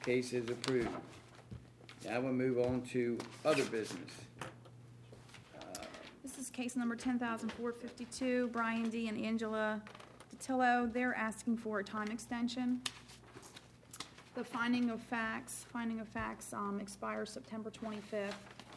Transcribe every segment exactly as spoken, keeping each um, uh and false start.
Case is approved. Now we'll move on to other business. This is case number ten thousand four hundred fifty-two, Brian D. and Angela DiTillo. They're asking for a time extension. The finding of facts, finding of facts um, expires September twenty-fifth.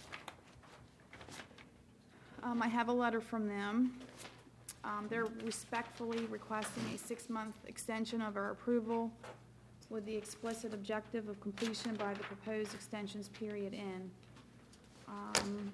Um, I have a letter from them. Um, they're respectfully requesting a six-month extension of our approval with the explicit objective of completion by the proposed extensions period end. Um,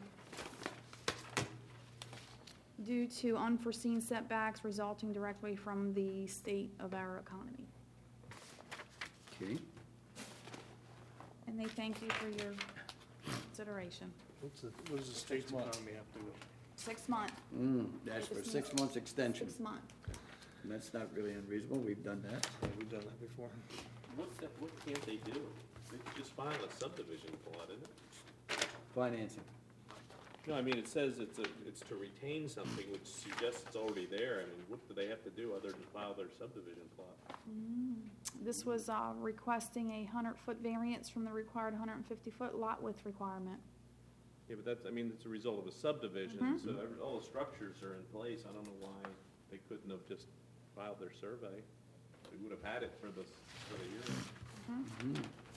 due to unforeseen setbacks resulting directly from the state of our economy. Okay. And they thank you for your consideration. What's the, what does the state's economy have to do with? Six month, Mm, that's for six months extension. six month. That's not really unreasonable. We've done that. Have we done that before? What, the- what can't they do? They could just file a subdivision plot, isn't it? Financing. No, I mean, it says it's a, it's to retain something, which suggests it's already there. I mean, what do they have to do other than file their subdivision plot? This was uh, requesting a hundred-foot variance from the required hundred and fifty-foot lot width requirement. Yeah, but that's, I mean, it's a result of a subdivision, Mhm. so every- all the structures are in place. I don't know why they couldn't have just filed their survey. They would have had it for the, for the year.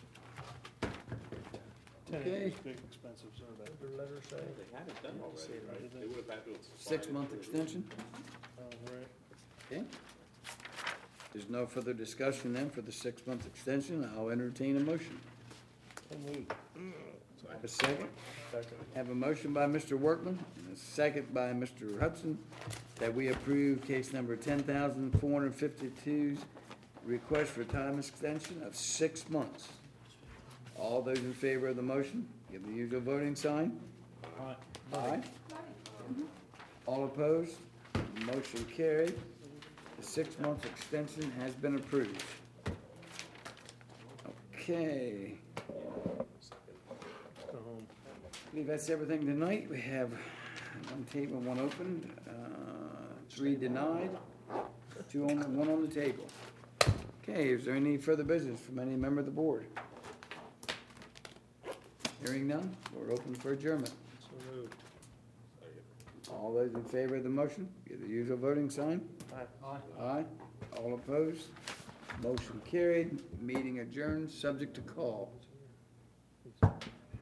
Ten Okay. acres, big expensive survey. What did the letter say? They had it done already, right? They would have had to have. supplied it Six-month for the- extension. Oh, right. Okay. There's no further discussion then for the six-month extension. I'll entertain a motion. So moved. Have a second? Second. Have a motion by Mister Workman and a second by Mister Hudson that we approve case number ten thousand four hundred fifty-two's request for time extension of six months. All those in favor of the motion, give the usual voting sign. Aye. Aye. All opposed? Motion carried. The six-month extension has been approved. Okay. Go home. I believe that's everything tonight. We have one table, one opened, uh, three denied, two on, one on the table. Okay, is there any further business from any member of the board? Hearing none, we're open for adjournment. So moved. All those in favor of the motion, give the usual voting sign. Aye. Aye. All opposed? Motion carried. Meeting adjourned, subject to call.